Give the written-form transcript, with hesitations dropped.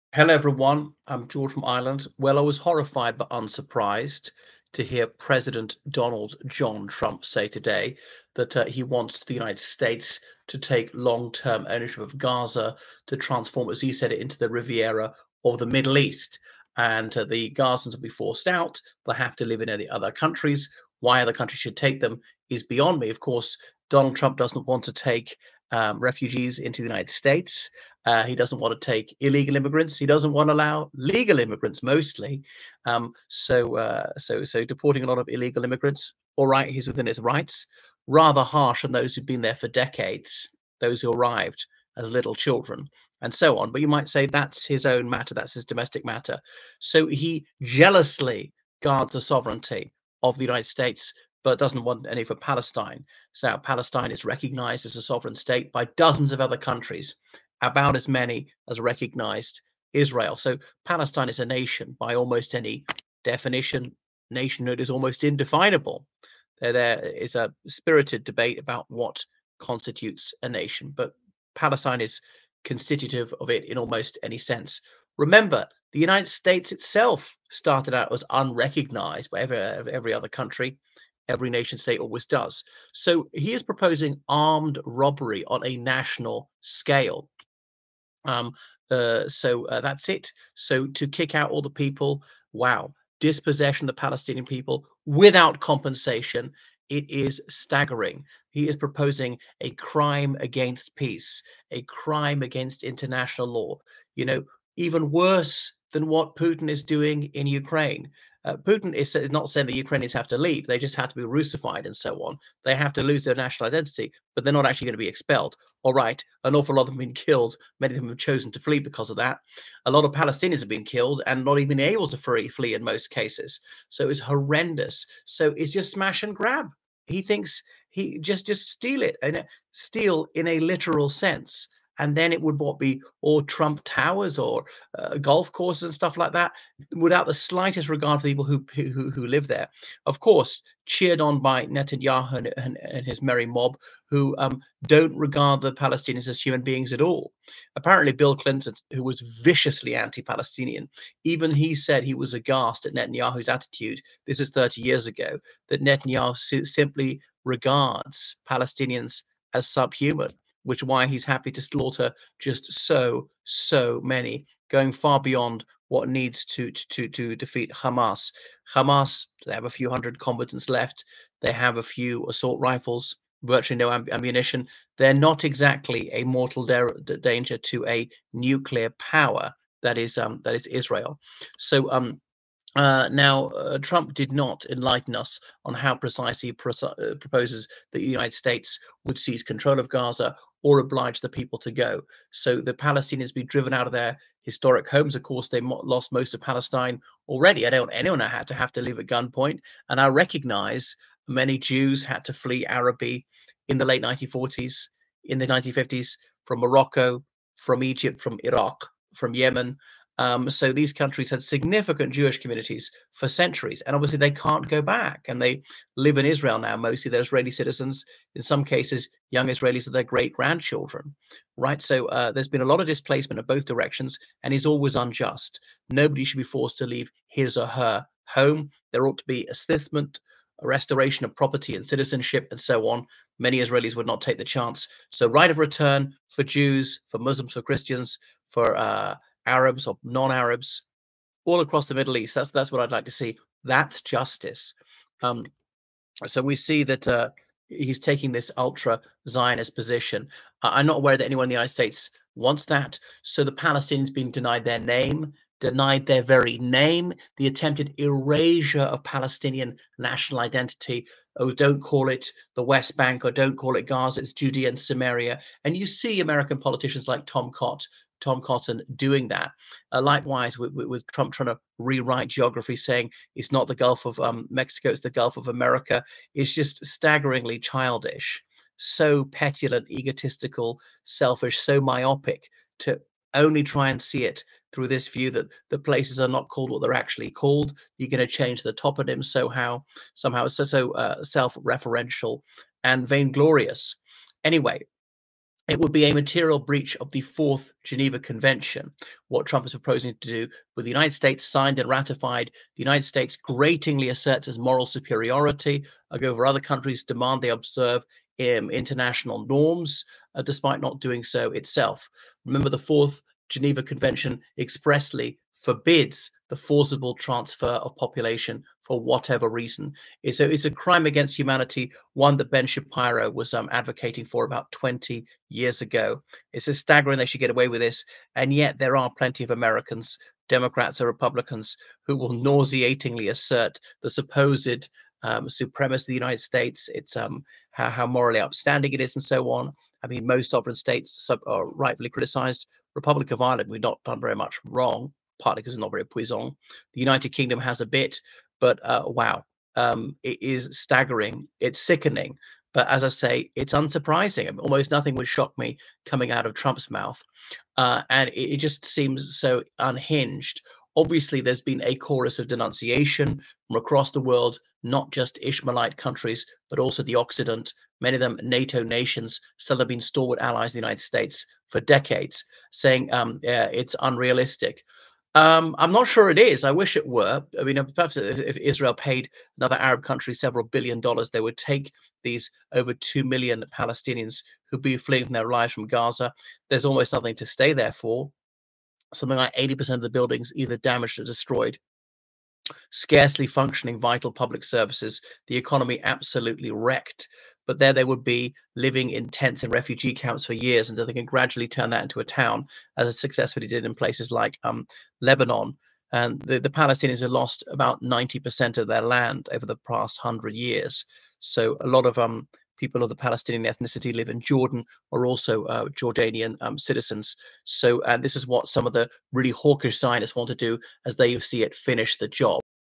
Hello, everyone. I'm George from Ireland. Well, I was horrified but unsurprised to hear President Donald John Trump say today that he wants the United States to take long term ownership of Gaza to transform, as he said it, into the Riviera of the Middle East. And the Gazans will be forced out. They'll have to live in any other countries. Why other countries should take them is beyond me. Of course, Donald Trump doesn't want to take refugees into the United States. He doesn't want to take illegal immigrants. He doesn't want to allow legal immigrants mostly. So deporting a lot of illegal immigrants. All right, he's within his rights. Rather harsh on those who've been there for decades, those who arrived as little children, and so on. But you might say that's his own matter. That's his domestic matter. So he jealously guards the sovereignty of the United States, but doesn't want any for Palestine. So now Palestine is recognized as a sovereign state by dozens of other countries, about as many as recognized Israel. So Palestine is a nation by almost any definition. Nationhood is almost indefinable. There is a spirited debate about what constitutes a nation, but Palestine is constitutive of it in almost any sense. Remember, the United States itself started out as unrecognized by every other country. Every nation state always does. So he is proposing armed robbery on a national scale. Um, that's it. So to kick out all the people, wow, dispossession of the Palestinian people without compensation, it is staggering. He is proposing a crime against peace, a crime against international law. You know, even worse than what Putin is doing in Ukraine. Putin is not saying the Ukrainians have to leave; they just have to be Russified and so on. They have to lose their national identity, but they're not actually going to be expelled. All right, an awful lot of them have been killed. Many of them have chosen to flee because of that. A lot of Palestinians have been killed and not even able to flee in most cases. So it's horrendous. So it's just smash and grab. He thinks he just steal it and steal in a literal sense. And then it would what be all Trump towers or golf courses and stuff like that, without the slightest regard for people who live there. Of course, cheered on by Netanyahu and his merry mob, who don't regard the Palestinians as human beings at all. Apparently, Bill Clinton, who was viciously anti-Palestinian, even he said he was aghast at Netanyahu's attitude. This is 30 years ago, that Netanyahu simply regards Palestinians as subhuman, which is why he's happy to slaughter just so many, going far beyond what needs to defeat Hamas. Hamas, they have a few hundred combatants left. They have a few assault rifles, virtually no ammunition. They're not exactly a mortal danger to a nuclear power that is Israel. So Trump did not enlighten us on how precisely he proposes that the United States would seize control of Gaza or oblige the people to go. So the Palestinians be driven out of their historic homes. Of course, they lost most of Palestine already. I don't want anyone to have to live at gunpoint. And I recognize many Jews had to flee Araby in the late 1940s, in the 1950s, from Morocco, from Egypt, from Iraq, from Yemen. So these countries had significant Jewish communities for centuries, and obviously they can't go back. And they live in Israel now. Mostly they're Israeli citizens. In some cases, young Israelis are their great grandchildren, right? So there's been a lot of displacement in both directions, and is always unjust. Nobody should be forced to leave his or her home. There ought to be assessment, a restoration of property and citizenship, and so on. Many Israelis would not take the chance. So right of return for Jews, for Muslims, for Christians, for Arabs or non-Arabs, all across the Middle East. That's what I'd like to see. That's justice. Um, so we see that he's taking this ultra Zionist position. I'm not aware that anyone in the United States wants that. So the Palestinians being denied their name, denied their very name, the attempted erasure of Palestinian national identity. Oh, don't call it the West Bank or don't call it Gaza, it's Judea and Samaria. And you see American politicians like Tom Cotton doing that. Likewise, with Trump trying to rewrite geography, saying it's not the Gulf of Mexico, it's the Gulf of America, is just staggeringly childish, so petulant, egotistical, selfish, so myopic to only try and see it through this view that the places are not called what they're actually called. You're going to change the toponyms somehow so self-referential and vainglorious. Anyway, It would be a material breach of the Fourth Geneva Convention, what Trump is proposing to do, with the United States signed and ratified. The United States gratingly asserts its moral superiority over other countries, demand they observe international norms, despite not doing so itself. Remember, the Fourth Geneva Convention expressly forbids the forcible transfer of population for whatever reason. It's a crime against humanity, one that Ben Shapiro was advocating for about 20 years ago. It's just staggering they should get away with this, and yet there are plenty of Americans, Democrats or Republicans, who will nauseatingly assert the supposed supremacy of the United States. It's how morally upstanding it is, and so on. I mean, most sovereign states are rightfully criticized. Republic of Ireland, we've not done very much wrong, partly because it's not very puissant. The United Kingdom has a bit, but wow, it is staggering. It's sickening. But as I say, it's unsurprising. I mean, almost nothing would shock me coming out of Trump's mouth. And it just seems so unhinged. Obviously, there's been a chorus of denunciation from across the world, not just Ishmaelite countries, but also the Occident, many of them NATO nations, still have been stalwart allies of the United States for decades, saying it's unrealistic. I'm not sure it is. I wish it were. I mean, perhaps if Israel paid another Arab country several $billions, they would take these over 2 million Palestinians who'd be fleeing from their lives from Gaza. There's almost nothing to stay there for. Something like 80% of the buildings either damaged or destroyed. Scarcely functioning vital public services, the economy absolutely wrecked. But there they would be living in tents and refugee camps for years until they can gradually turn that into a town, as it successfully did in places like Lebanon. And the Palestinians have lost about 90% of their land over the past 100 years. So a lot of people of the Palestinian ethnicity live in Jordan, or also Jordanian citizens. So, and this is what some of the really hawkish Zionists want to do, as they see it, finish the job.